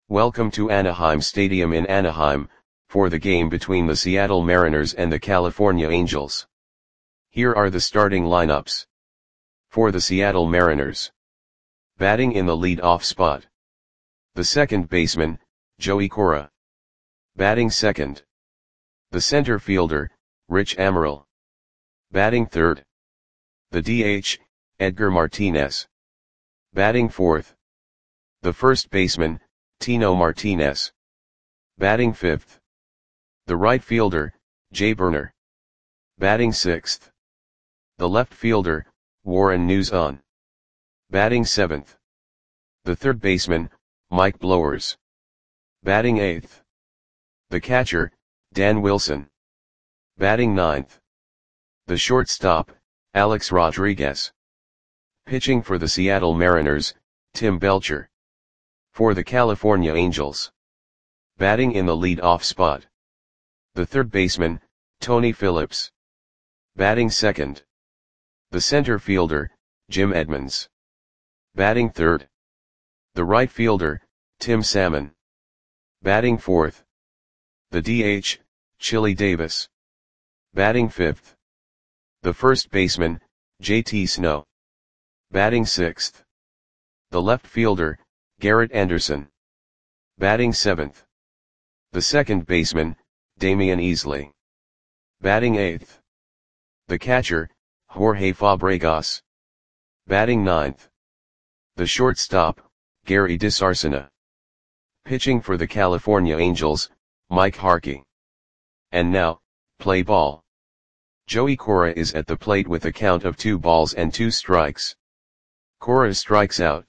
Welcome to Anaheim Stadium in Anaheim, for the game between the Seattle Mariners and the California Angels. Here are the starting lineups. For the Seattle Mariners. Batting in the lead-off spot. The second baseman, Joey Cora. Batting second. The center fielder, Rich Amaral. Batting third. The DH, Edgar Martinez. Batting fourth. The first baseman, Tino Martinez. Batting fifth. The right fielder, Jay Burner. Batting sixth. The left fielder, Warren Nuzon. Batting seventh. The third baseman, Mike Blowers. Batting eighth. The catcher, Dan Wilson. Batting ninth. The shortstop, Alex Rodriguez. Pitching for the Seattle Mariners, Tim Belcher. For the California Angels. Batting in the lead-off spot. The third baseman, Tony Phillips. Batting second. The center fielder, Jim Edmonds. Batting third. The right fielder, Tim Salmon. Batting fourth. The DH, Chili Davis. Batting fifth. The first baseman, JT Snow. Batting sixth. The left fielder, Garrett Anderson. Batting seventh. The second baseman, Damian Easley. Batting eighth. The catcher, Jorge Fabregas. Batting ninth. The shortstop, Gary DiSarcina. Pitching for the California Angels, Mike Harkey. And now, play ball. Joey Cora is at the plate with a count of 2 balls and 2 strikes. Cora strikes out.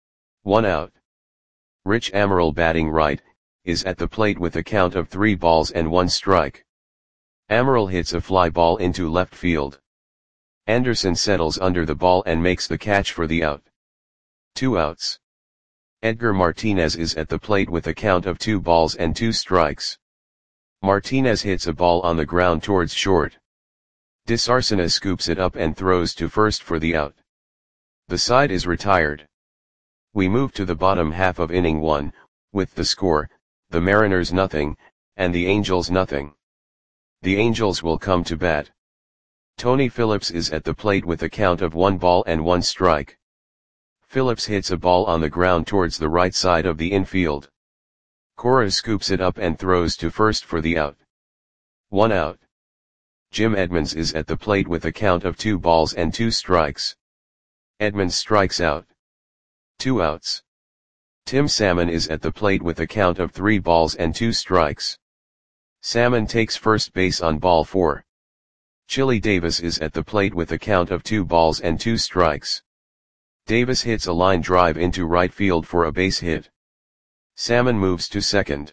1 out. Rich Amaral, batting right, is at the plate with a count of 3 balls and 1 strike. Amaral hits a fly ball into left field. Anderson settles under the ball and makes the catch for the out. 2 outs. Edgar Martinez is at the plate with a count of 2 balls and 2 strikes. Martinez hits a ball on the ground towards short. DiSarcina scoops it up and throws to first for the out. The side is retired. We move to the bottom half of inning 1, with the score, the Mariners nothing, and the Angels nothing. The Angels will come to bat. Tony Phillips is at the plate with a count of 1 ball and 1 strike. Phillips hits a ball on the ground towards the right side of the infield. Cora scoops it up and throws to first for the out. 1 out. Jim Edmonds is at the plate with a count of 2 balls and 2 strikes. Edmonds strikes out. 2 outs. Tim Salmon is at the plate with a count of 3 balls and 2 strikes. Salmon takes first base on ball 4. Chili Davis is at the plate with a count of 2 balls and 2 strikes. Davis hits a line drive into right field for a base hit. Salmon moves to second.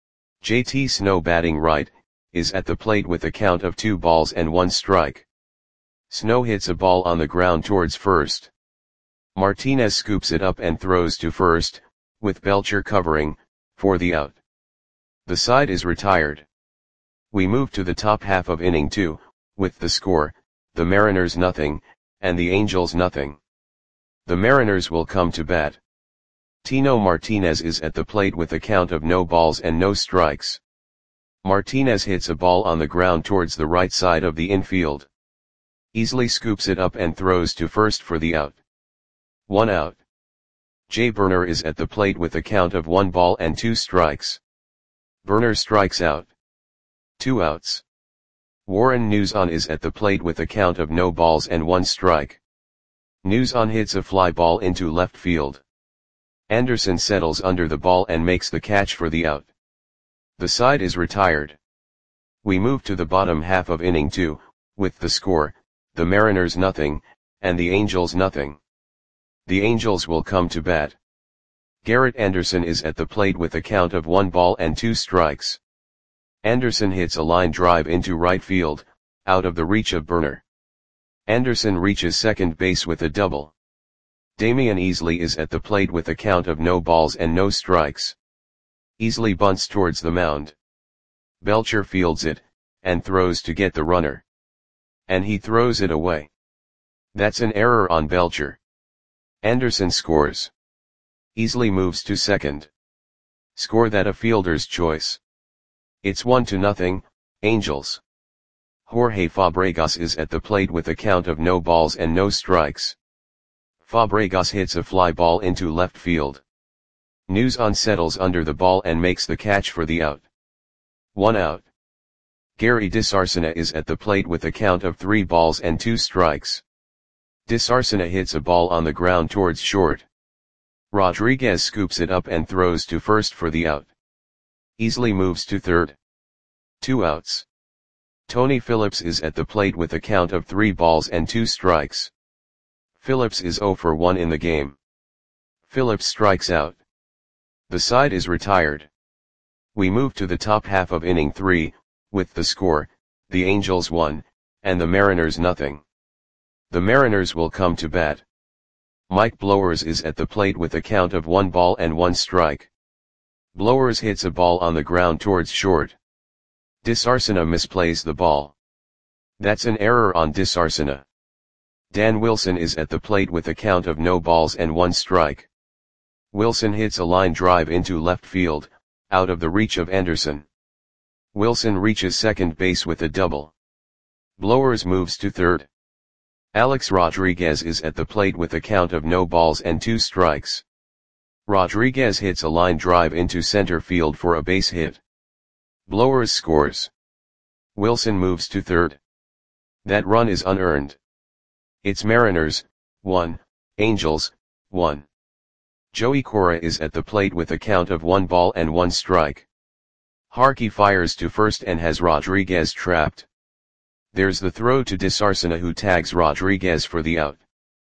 JT Snow, batting right, is at the plate with a count of 2 balls and 1 strike. Snow hits a ball on the ground towards first. Martinez scoops it up and throws to first, with Belcher covering, for the out. The side is retired. We move to the top half of inning 2, with the score, the Mariners nothing, and the Angels nothing. The Mariners will come to bat. Tino Martinez is at the plate with a count of no balls and no strikes. Martinez hits a ball on the ground towards the right side of the infield. Easley scoops it up and throws to first for the out. 1 out. Jay Burner is at the plate with a count of 1 ball and 2 strikes. Burner strikes out. 2 outs. Warren Nuzon is at the plate with a count of no balls and 1 strike. Nuzon hits a fly ball into left field. Anderson settles under the ball and makes the catch for the out. The side is retired. We move to the bottom half of inning 2, with the score, the Mariners nothing, and the Angels nothing. The Angels will come to bat. Garrett Anderson is at the plate with a count of 1 ball and 2 strikes. Anderson hits a line drive into right field, out of the reach of Burner. Anderson reaches second base with a double. Damian Easley is at the plate with a count of no balls and no strikes. Easley bunts towards the mound. Belcher fields it, and throws to get the runner. And he throws it away. That's an error on Belcher. Anderson scores. Easley moves to second. Score that a fielder's choice. It's 1-0, Angels. Jorge Fabregas is at the plate with a count of no balls and no strikes. Fabregas hits a fly ball into left field. Nuzan settles under the ball and makes the catch for the out. 1 out. Gary Disarcina is at the plate with a count of 3 balls and 2 strikes. Disarcina hits a ball on the ground towards short. Rodriguez scoops it up and throws to first for the out. Easily moves to third. 2 outs. Tony Phillips is at the plate with a count of 3 balls and 2 strikes. Phillips is 0 for 1 in the game. Phillips strikes out. The side is retired. We move to the top half of inning 3, with the score, the Angels 1, and the Mariners 0. The Mariners will come to bat. Mike Blowers is at the plate with a count of 1 ball and 1 strike. Blowers hits a ball on the ground towards short. Disarcina misplays the ball. That's an error on Disarcina. Dan Wilson is at the plate with a count of no balls and 1 strike. Wilson hits a line drive into left field, out of the reach of Anderson. Wilson reaches second base with a double. Blowers moves to third. Alex Rodriguez is at the plate with a count of no balls and 2 strikes. Rodriguez hits a line drive into center field for a base hit. Blowers scores. Wilson moves to third. That run is unearned. It's Mariners, 1, Angels, 1. Joey Cora is at the plate with a count of 1 ball and 1 strike. Harkey fires to first and has Rodriguez trapped. There's the throw to Disarcina, who tags Rodriguez for the out.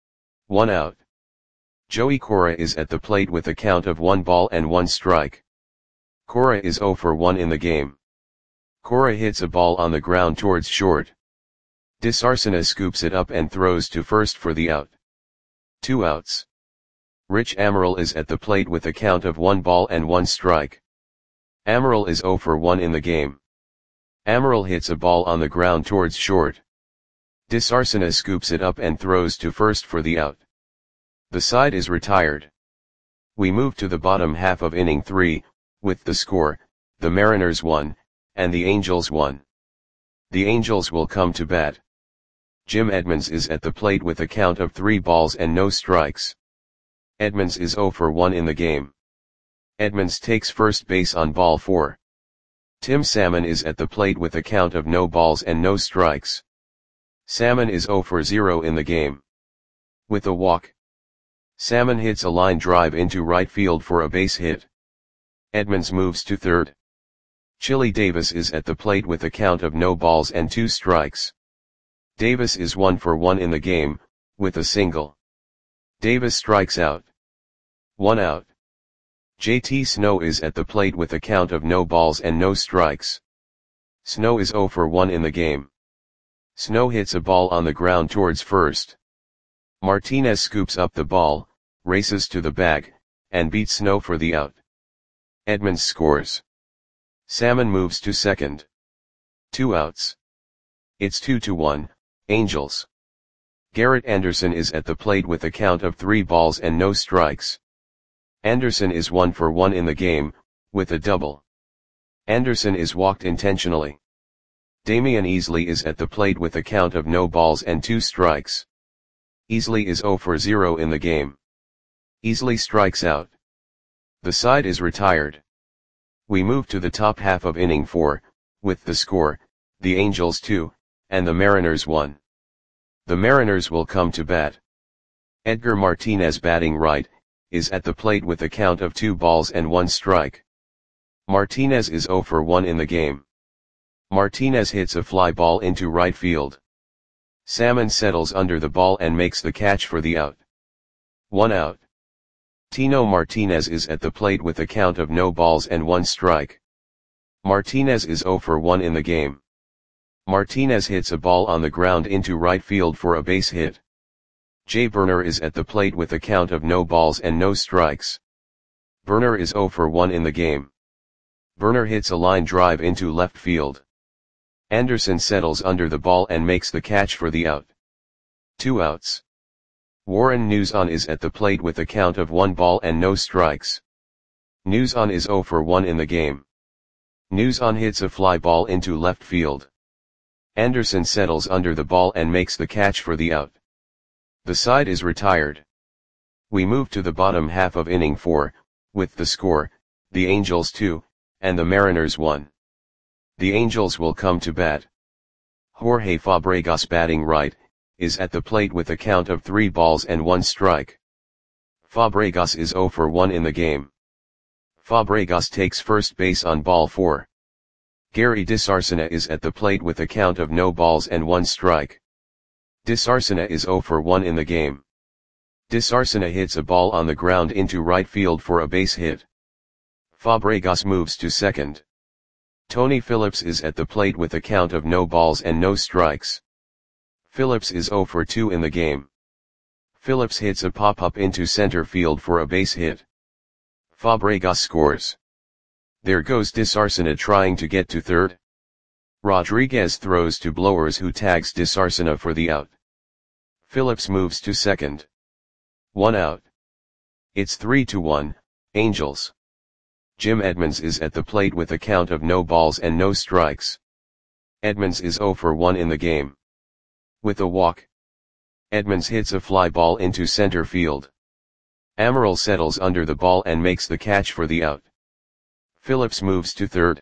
1 out. Joey Cora is at the plate with a count of 1 ball and 1 strike. Cora is 0 for 1 in the game. Cora hits a ball on the ground towards short. Disarcina scoops it up and throws to first for the out. 2 outs. Rich Amaral is at the plate with a count of 1 ball and 1 strike. Amaral is 0 for 1 in the game. Amaral hits a ball on the ground towards short. Disarcina scoops it up and throws to first for the out. The side is retired. We move to the bottom half of inning 3, with the score, the Mariners 1, and the Angels 1. The Angels will come to bat. Jim Edmonds is at the plate with a count of 3 balls and no strikes. Edmonds is 0 for 1 in the game. Edmonds takes first base on ball 4. Tim Salmon is at the plate with a count of no balls and no strikes. Salmon is 0 for 0 in the game. With a walk, Salmon hits a line drive into right field for a base hit. Edmonds moves to third. Chili Davis is at the plate with a count of no balls and 2 strikes. Davis is 1 for 1 in the game, with a single. Davis strikes out. 1 out. JT Snow is at the plate with a count of no balls and no strikes. Snow is 0 for 1 in the game. Snow hits a ball on the ground towards first. Martinez scoops up the ball, races to the bag, and beats Snow for the out. Edmonds scores. Salmon moves to second. 2 outs. It's 2-1, Angels. Garrett Anderson is at the plate with a count of 3 balls and no strikes. Anderson is 1 for 1 in the game, with a double. Anderson is walked intentionally. Damian Easley is at the plate with a count of no balls and 2 strikes. Easley is 0 for 0 in the game. Easley strikes out. The side is retired. We move to the top half of inning 4, with the score, the Angels 2, and the Mariners 1. The Mariners will come to bat. Edgar Martinez, batting right, is at the plate with a count of 2 balls and 1 strike. Martinez is 0 for 1 in the game. Martinez hits a fly ball into right field. Salmon settles under the ball and makes the catch for the out. 1 out. Tino Martinez is at the plate with a count of no balls and 1 strike. Martinez is 0 for 1 in the game. Martinez hits a ball on the ground into right field for a base hit. Jay Burner is at the plate with a count of no balls and no strikes. Burner is 0 for 1 in the game. Burner hits a line drive into left field. Anderson settles under the ball and makes the catch for the out. 2 outs. Warren Nuzan is at the plate with a count of 1 ball and no strikes. Nuzon is 0 for 1 in the game. Nuzon hits a fly ball into left field. Anderson settles under the ball and makes the catch for the out. The side is retired. We move to the bottom half of inning 4, with the score, the Angels 2, and the Mariners 1. The Angels will come to bat. Jorge Fabregas, batting right, is at the plate with a count of 3 balls and 1 strike. Fabregas is 0 for 1 in the game. Fabregas takes first base on ball 4. Gary DeSarcina is at the plate with a count of no balls and 1 strike. DeSarcina is 0 for 1 in the game. DeSarcina hits a ball on the ground into right field for a base hit. Fabregas moves to second. Tony Phillips is at the plate with a count of no balls and no strikes. Phillips is 0 for 2 in the game. Phillips hits a pop-up into center field for a base hit. Fabregas scores. There goes DeSarcina trying to get to third. Rodriguez throws to Blowers, who tags DeSarcina for the out. Phillips moves to second. 1 out. It's 3-1, Angels. Jim Edmonds is at the plate with a count of no balls and no strikes. Edmonds is 0 for 1 in the game. With a walk, Edmonds hits a fly ball into center field. Amaral settles under the ball and makes the catch for the out. Phillips moves to third.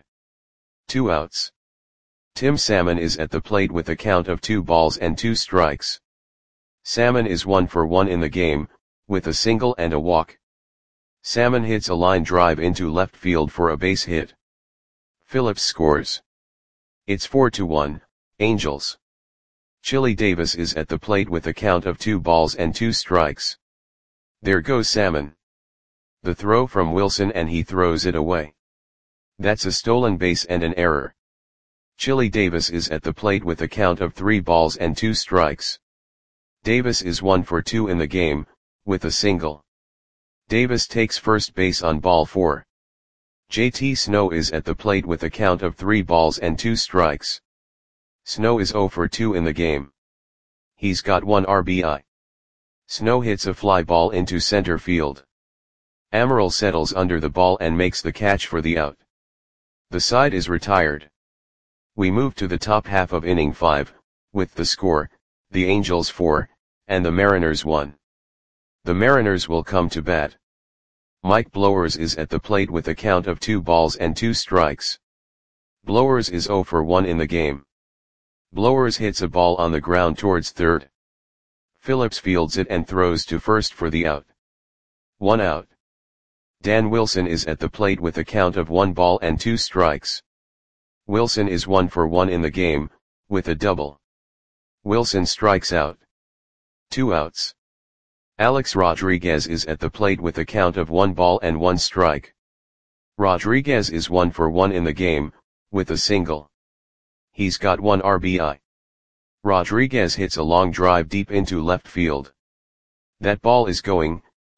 2 outs. Tim Salmon is at the plate with a count of 2 balls and 2 strikes. Salmon is 1 for 1 in the game, with a single and a walk. Salmon hits a line drive into left field for a base hit. Phillips scores. It's 4-1, Angels. Chili Davis is at the plate with a count of 2 balls and 2 strikes. There goes Salmon. The throw from Wilson, and he throws it away. That's a stolen base and an error. Chili Davis is at the plate with a count of 3 balls and 2 strikes. Davis is 1 for 2 in the game, with a single. Davis takes first base on ball 4. JT Snow is at the plate with a count of 3 balls and 2 strikes. Snow is 0 for 2 in the game. He's got 1 RBI. Snow hits a fly ball into center field. Amaral settles under the ball and makes the catch for the out. The side is retired. We move to the top half of inning 5, with the score, the Angels 4, and the Mariners 1. The Mariners will come to bat. Mike Blowers is at the plate with a count of 2 balls and 2 strikes. Blowers is 0 for 1 in the game. Blowers hits a ball on the ground towards third. Phillips fields it and throws to first for the out. 1 out. Dan Wilson is at the plate with a count of 1 ball and 2 strikes. Wilson is 1 for 1 in the game, with a double. Wilson strikes out. 2 outs. Alex Rodriguez is at the plate with a count of 1 ball and 1 strike. Rodriguez is 1 for 1 in the game, with a single. He's got 1 RBI. Rodriguez hits a long drive deep into left field. That ball is going,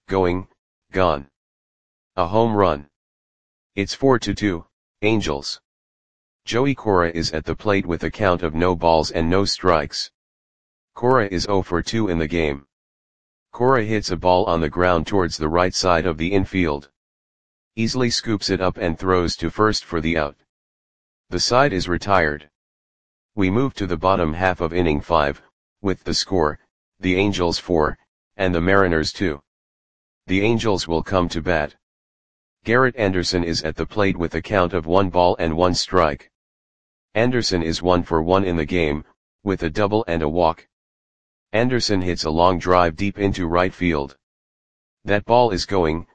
gone. A home run. It's 4-2, Angels. Joey Cora is at the plate with a count of no balls and no strikes. Cora is 0 for 2 in the game. Cora hits a ball on the ground towards the right side of the infield. Easily scoops it up and throws to first for the out. The side is retired. We move to the bottom half of inning 5, with the score, the Angels 4, and the Mariners 2. The Angels will come to bat. Garrett Anderson is at the plate with a count of 1 ball and 1 strike. Anderson is 1 for 1 in the game, with a double and a walk. Anderson hits a long drive deep into right field. That ball is going,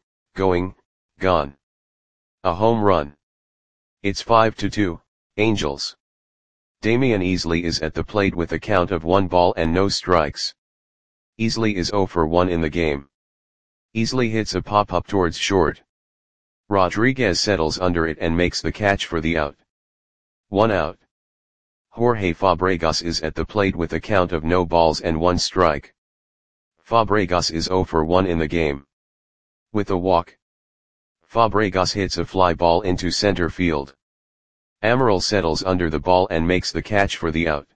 gone. A home run. It's 5-2, Angels. Damian Easley is at the plate with a count of 1 ball and no strikes. Easley is 0 for 1 in the game. Easley hits a pop-up towards short. Rodriguez settles under it and makes the catch for the out. 1 out. Jorge Fabregas is at the plate with a count of no balls and 1 strike. Fabregas is 0 for 1 in the game. With a walk, Fabregas hits a fly ball into center field. Amaral settles under the ball and makes the catch for the out.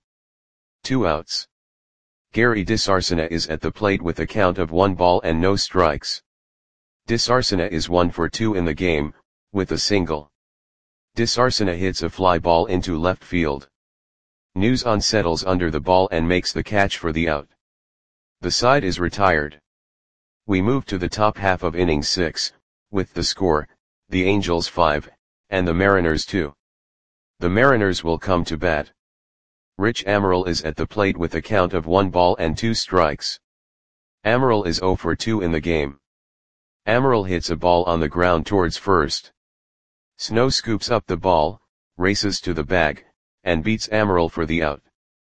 2 outs. Gary DeSarcina is at the plate with a count of 1 ball and no strikes. Disarsena is 1 for 2 in the game, with a single. Disarsena hits a fly ball into left field. News On settles under the ball and makes the catch for the out. The side is retired. We move to the top half of inning 6, with the score, the Angels 5, and the Mariners 2. The Mariners will come to bat. Rich Amaral is at the plate with a count of 1 ball and 2 strikes. Amaral is 0 for 2 in the game. Amaral hits a ball on the ground towards first. Snow scoops up the ball, races to the bag, and beats Amaral for the out.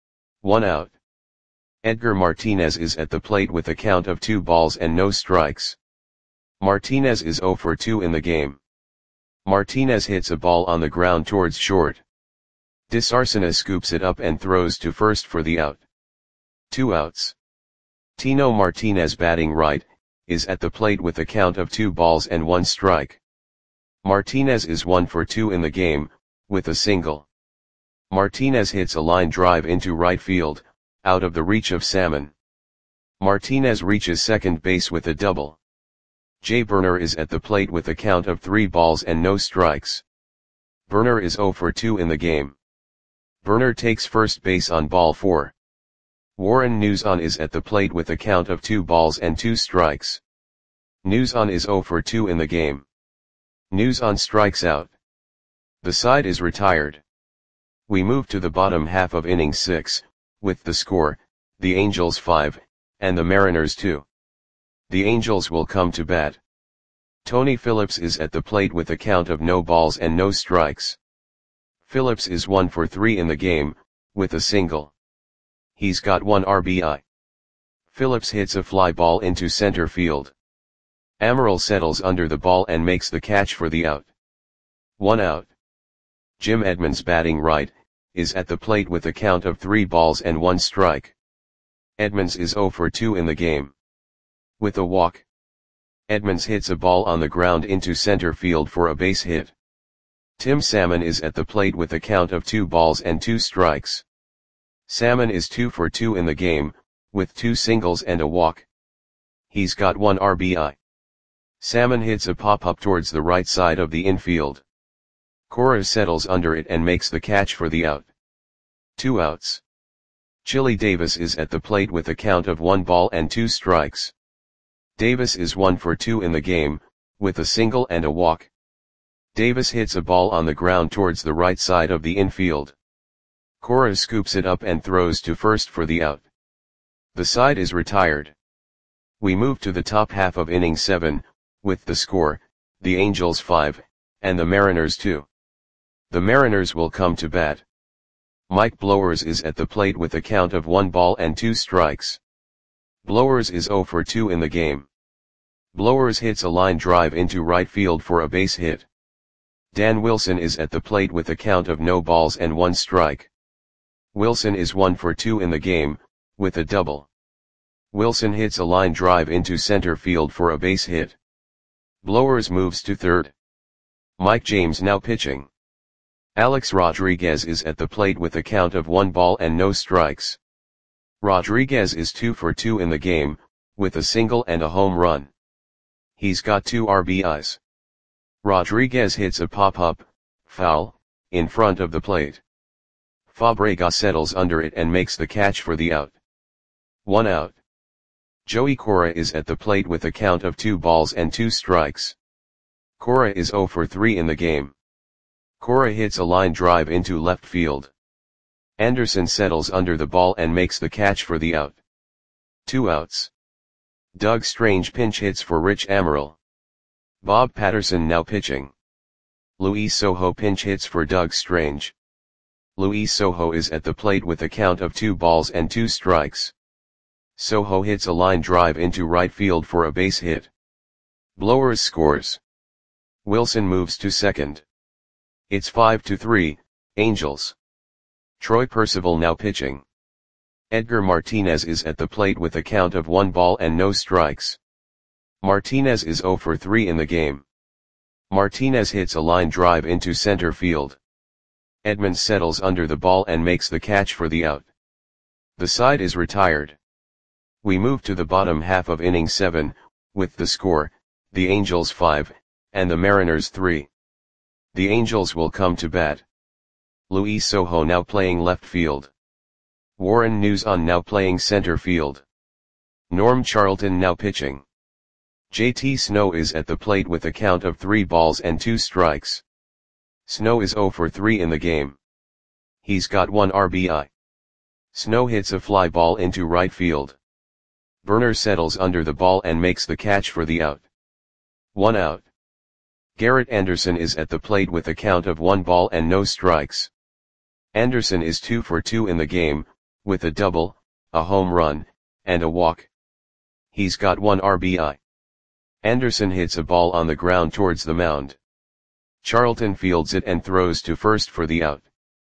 1 out. Edgar Martinez is at the plate with a count of 2 balls and no strikes. Martinez is 0 for 2 in the game. Martinez hits a ball on the ground towards short. Disarsena scoops it up and throws to first for the out. 2 outs. Tino Martinez, batting right, is at the plate with a count of 2 balls and 1 strike. Martinez is 1 for 2 in the game, with a single. Martinez hits a line drive into right field, out of the reach of Salmon. Martinez reaches second base with a double. Jay Burner is at the plate with a count of 3 balls and no strikes. Burner is 0 for 2 in the game. Burner takes first base on ball 4. Warren News On is at the plate with a count of 2 balls and 2 strikes. News On is 0 for 2 in the game. News On strikes out. The side is retired. We move to the bottom half of inning 6, with the score, the Angels 5, and the Mariners 2. The Angels will come to bat. Tony Phillips is at the plate with a count of no balls and no strikes. Phillips is 1 for 3 in the game, with a single. He's got 1 RBI. Phillips hits a fly ball into center field. Amaral settles under the ball and makes the catch for the out. 1 out. Jim Edmonds, batting right, is at the plate with a count of 3 balls and 1 strike. Edmonds is 0 for 2 in the game. With a walk. Edmonds hits a ball on the ground into center field for a base hit. Tim Salmon is at the plate with a count of 2 balls and 2 strikes. Salmon is 2 for 2 in the game, with 2 singles and a walk. He's got 1 RBI. Salmon hits a pop-up towards the right side of the infield. Cora settles under it and makes the catch for the out. 2 outs. Chili Davis is at the plate with a count of 1 ball and 2 strikes. Davis is 1 for 2 in the game, with a single and a walk. Davis hits a ball on the ground towards the right side of the infield. Cora scoops it up and throws to first for the out. The side is retired. We move to the top half of inning 7, with the score, the Angels 5, and the Mariners 2. The Mariners will come to bat. Mike Blowers is at the plate with a count of 1 ball and 2 strikes. Blowers is 0 for 2 in the game. Blowers hits a line drive into right field for a base hit. Dan Wilson is at the plate with a count of no balls and 1 strike. Wilson is 1 for 2 in the game, with a double. Wilson hits a line drive into center field for a base hit. Blowers moves to third. Mike James now pitching. Alex Rodriguez is at the plate with a count of 1 ball and no strikes. Rodriguez is 2 for 2 in the game, with a single and a home run. He's got 2 RBIs. Rodriguez hits a pop-up, foul, in front of the plate. Fabregas settles under it and makes the catch for the out. 1 out. Joey Cora is at the plate with a count of 2 balls and 2 strikes. Cora is 0 for 3 in the game. Cora hits a line drive into left field. Anderson settles under the ball and makes the catch for the out. 2 outs. Doug Strange pinch hits for Rich Amaral. Bob Patterson now pitching. Luis Sojo pinch hits for Doug Strange. Luis Sojo is at the plate with a count of 2 balls and 2 strikes. Sojo hits a line drive into right field for a base hit. Blowers scores. Wilson moves to second. It's 5-3, Angels. Troy Percival now pitching. Edgar Martinez is at the plate with a count of 1 ball and no strikes. Martinez is 0 for 3 in the game. Martinez hits a line drive into center field. Edmonds settles under the ball and makes the catch for the out. The side is retired. We move to the bottom half of inning 7, with the score, the Angels 5, and the Mariners 3. The Angels will come to bat. Luis Sojo now playing left field. Warren Nuzon now playing center field. Norm Charlton now pitching. JT Snow is at the plate with a count of 3 balls and 2 strikes. Snow is 0 for 3 in the game. He's got 1 RBI. Snow hits a fly ball into right field. Burner settles under the ball and makes the catch for the out. 1 out. Garrett Anderson is at the plate with a count of 1 ball and no strikes. Anderson is 2 for 2 in the game, with a double, a home run, and a walk. He's got 1 RBI. Anderson hits a ball on the ground towards the mound. Charlton fields it and throws to first for the out.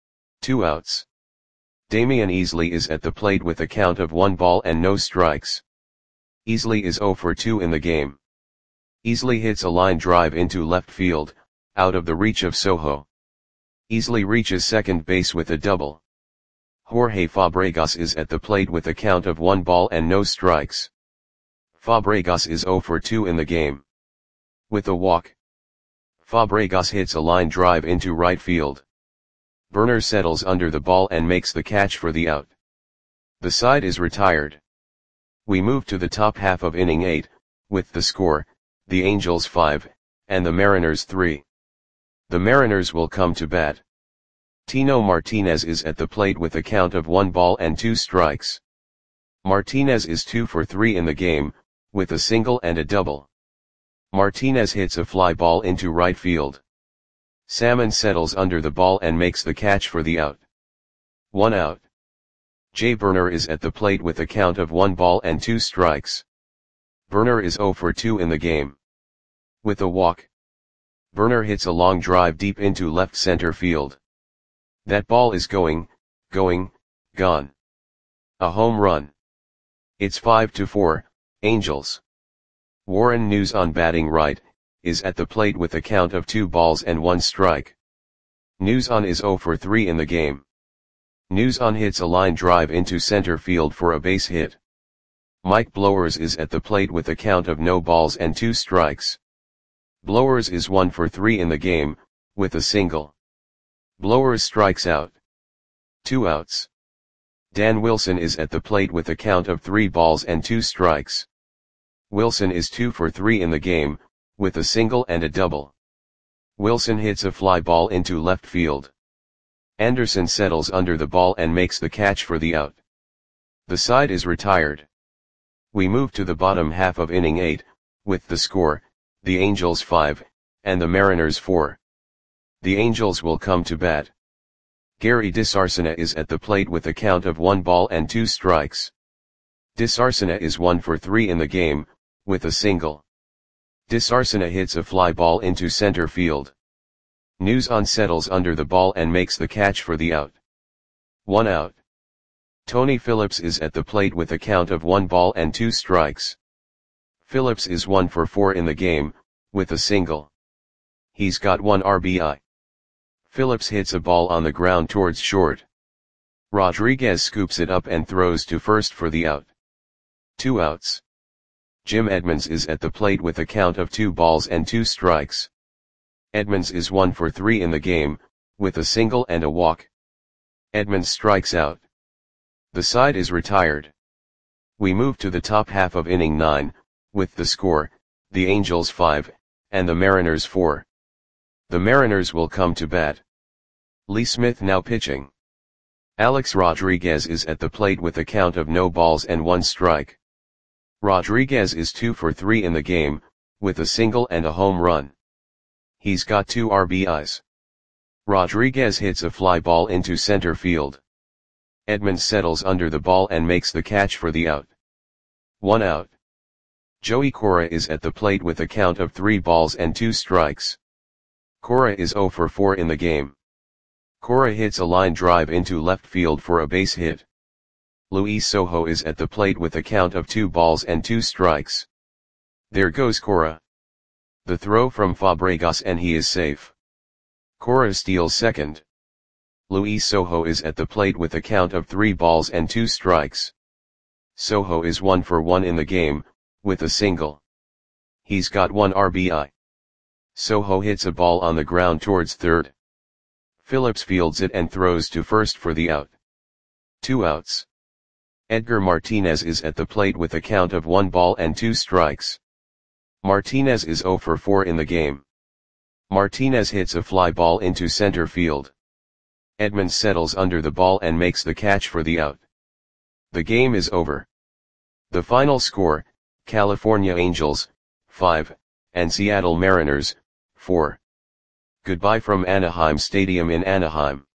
2 outs. Damian Easley is at the plate with a count of 1 ball and no strikes. Easley is 0 for 2 in the game. Easley hits a line drive into left field, out of the reach of Sojo. Easley reaches second base with a double. Jorge Fabregas is at the plate with a count of 1 ball and no strikes. Fabregas is 0 for 2 in the game. With a walk. Fabregas hits a line drive into right field. Burner settles under the ball and makes the catch for the out. The side is retired. We move to the top half of inning 8, with the score, the Angels 5, and the Mariners 3. The Mariners will come to bat. Tino Martinez is at the plate with a count of 1 ball and 2 strikes. Martinez is 2 for 3 in the game, with a single and a double. Martinez hits a fly ball into right field. Salmon settles under the ball and makes the catch for the out. 1 out. Jay Burner is at the plate with a count of 1 ball and 2 strikes. Burner is 0 for 2 in the game. With a walk. Burner hits a long drive deep into left center field. That ball is going, gone. A home run. It's 5-4, Angels. Warren Nuzon batting right, is at the plate with a count of 2 balls and 1 strike. Nuzon is 0 for 3 in the game. Nuzon hits a line drive into center field for a base hit. Mike Blowers is at the plate with a count of no balls and 2 strikes. Blowers is 1 for 3 in the game, with a single. Blowers strikes out. 2 outs. Dan Wilson is at the plate with a count of 3 balls and 2 strikes. Wilson is 2 for 3 in the game, with a single and a double. Wilson hits a fly ball into left field. Anderson settles under the ball and makes the catch for the out. The side is retired. We move to the bottom half of inning 8, with the score, the Angels 5, and the Mariners 4. The Angels will come to bat. Gary DeSarcina is at the plate with a count of 1 ball and 2 strikes. DeSarcina is 1 for 3 in the game, with a single. DeSarcina hits a fly ball into center field. Nuzon settles under the ball and makes the catch for the out. 1 out. Tony Phillips is at the plate with a count of 1 ball and 2 strikes. Phillips is 1 for 4 in the game, with a single. He's got 1 RBI. Phillips hits a ball on the ground towards short. Rodriguez scoops it up and throws to first for the out. 2 outs. Jim Edmonds is at the plate with a count of 2 balls and 2 strikes. Edmonds is 1 for 3 in the game, with a single and a walk. Edmonds strikes out. The side is retired. We move to the top half of inning 9, with the score, the Angels 5, and the Mariners 4. The Mariners will come to bat. Lee Smith now pitching. Alex Rodriguez is at the plate with a count of no balls and 1 strike. Rodriguez is 2 for 3 in the game, with a single and a home run. He's got 2 RBIs. Rodriguez hits a fly ball into center field. Edmonds settles under the ball and makes the catch for the out. 1 out. Joey Cora is at the plate with a count of 3 balls and 2 strikes. Cora is 0 for 4 in the game. Cora hits a line drive into left field for a base hit. Luis Sojo is at the plate with a count of 2 balls and 2 strikes. There goes Cora. The throw from Fabregas and he is safe. Cora steals second. Luis Sojo is at the plate with a count of 3 balls and 2 strikes. Sojo is 1 for 1 in the game, with a single. He's got 1 RBI. Soho hits a ball on the ground towards third. Phillips fields it and throws to first for the out. 2 outs. Edgar Martinez is at the plate with a count of 1 ball and 2 strikes. Martinez is 0 for 4 in the game. Martinez hits a fly ball into center field. Edmonds settles under the ball and makes the catch for the out. The game is over. The final score, California Angels, 5, and Seattle Mariners, 4. Goodbye from Anaheim Stadium in Anaheim.